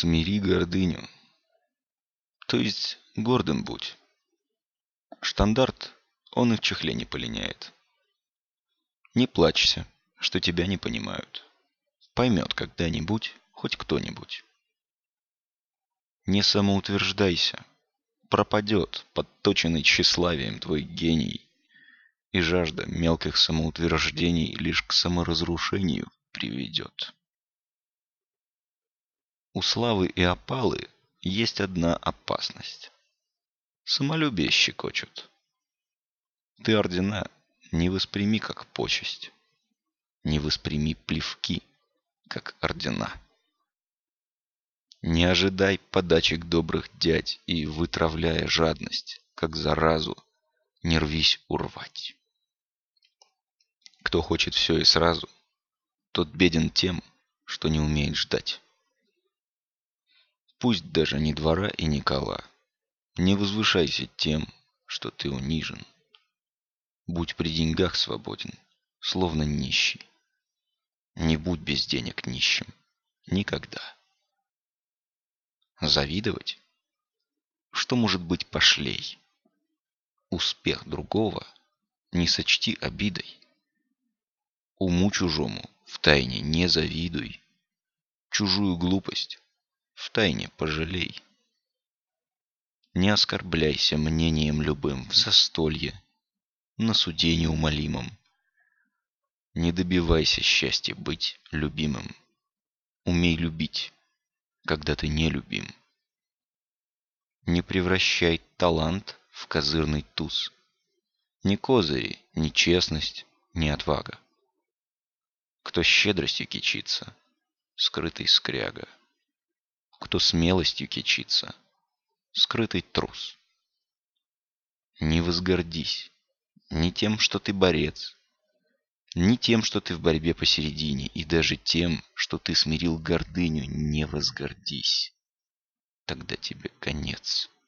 Смири гордыню, то есть гордым будь. Штандарт, он и в чехле не полиняет. Не плачься, что тебя не понимают. Поймет когда-нибудь хоть кто-нибудь. Не самоутверждайся, пропадет подточенный тщеславием твой гений, и жажда мелких самоутверждений лишь к саморазрушению приведет. У славы и опалы есть одна опасность. Самолюбие щекочут. Ты ордена не восприми как почесть, не восприми плевки как ордена. Не ожидай подачек добрых дядь и, вытравляя жадность, как заразу, не рвись урвать. Кто хочет все и сразу, тот беден тем, что не умеет ждать. Пусть даже не двора и не кола, не возвышайся тем, что ты унижен. Будь при деньгах свободен, словно нищий. Не будь без денег нищим. Никогда. Завидовать? Что может быть пошлей? Успех другого не сочти обидой. Уму чужому втайне не завидуй. Чужую глупость втайне пожалей. Не оскорбляйся мнением любым в застолье, на суде неумолимом. Не добивайся счастья быть любимым. Умей любить, когда ты не любим. Не превращай талант в козырный туз. Ни козыри, ни честность, ни отвага. Кто щедростью кичится, скрытый скряга. Кто смелостью кичится, скрытый трус. Не возгордись ни тем, что ты борец, ни тем, что ты в борьбе посередине, и даже тем, что ты смирил гордыню, не возгордись. Тогда тебе конец.